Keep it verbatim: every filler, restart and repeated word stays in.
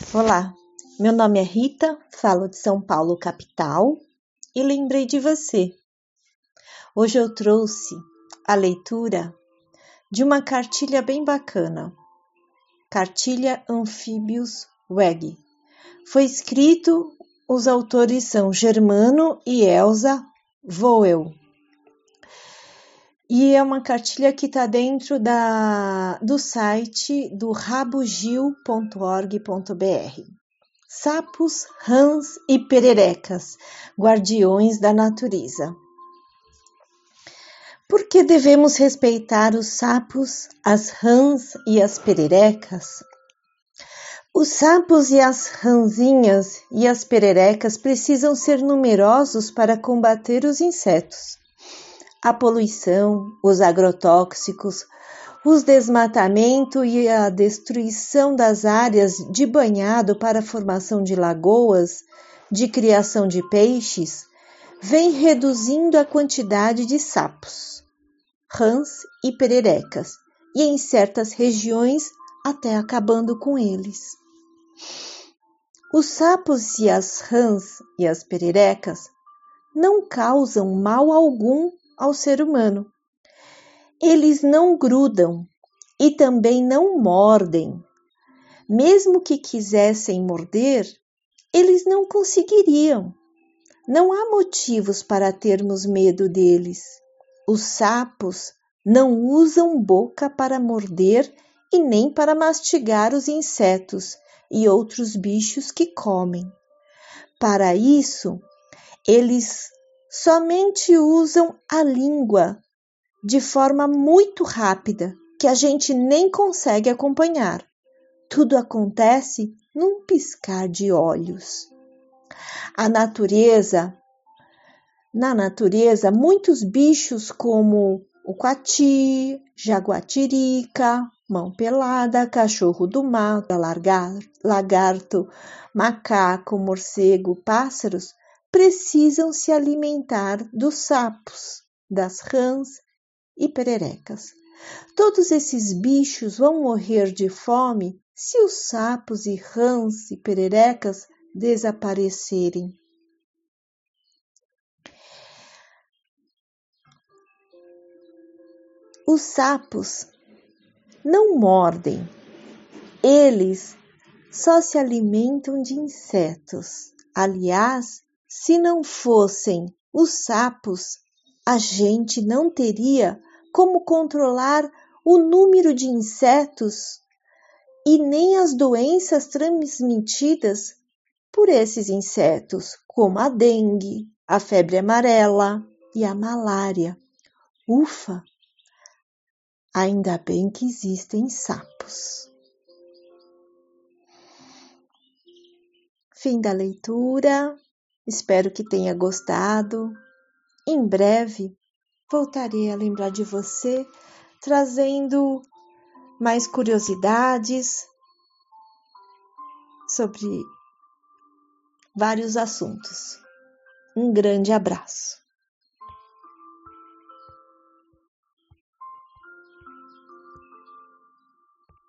Olá, meu nome é Rita, falo de São Paulo, capital, e lembrei de você. Hoje eu trouxe a leitura de uma cartilha bem bacana, Cartilha Anfíbios W E G. Foi escrito, os autores são Germano e Elza Voel. E é uma cartilha que está dentro da, do site do rabugil ponto org ponto br. Sapos, rãs e pererecas, guardiões da natureza. Por que devemos respeitar os sapos, as rãs e as pererecas? Os sapos e as rãzinhas e as pererecas precisam ser numerosos para combater os insetos. A poluição, os agrotóxicos, o desmatamento e a destruição das áreas de banhado para a formação de lagoas, de criação de peixes, vem reduzindo a quantidade de sapos, rãs e pererecas, e em certas regiões até acabando com eles. Os sapos e as rãs e as pererecas não causam mal algum ao ser humano. Eles não grudam e também não mordem. Mesmo que quisessem morder, eles não conseguiriam. Não há motivos para termos medo deles. Os sapos não usam boca para morder e nem para mastigar os insetos e outros bichos que comem. Para isso, eles somente usam a língua de forma muito rápida, que a gente nem consegue acompanhar. Tudo acontece num piscar de olhos. A natureza, na natureza, muitos bichos como o coati, jaguatirica, mão pelada, cachorro do mato, lagarto, macaco, morcego, pássaros, precisam se alimentar dos sapos, das rãs e pererecas. Todos esses bichos vão morrer de fome se os sapos e rãs e pererecas desaparecerem. Os sapos não mordem, eles só se alimentam de insetos. Aliás, se não fossem os sapos, a gente não teria como controlar o número de insetos e nem as doenças transmitidas por esses insetos, como a dengue, a febre amarela e a malária. Ufa! Ainda bem que existem sapos. Fim da leitura. Espero que tenha gostado. Em breve voltarei a lembrar de você, trazendo mais curiosidades sobre vários assuntos. Um grande abraço.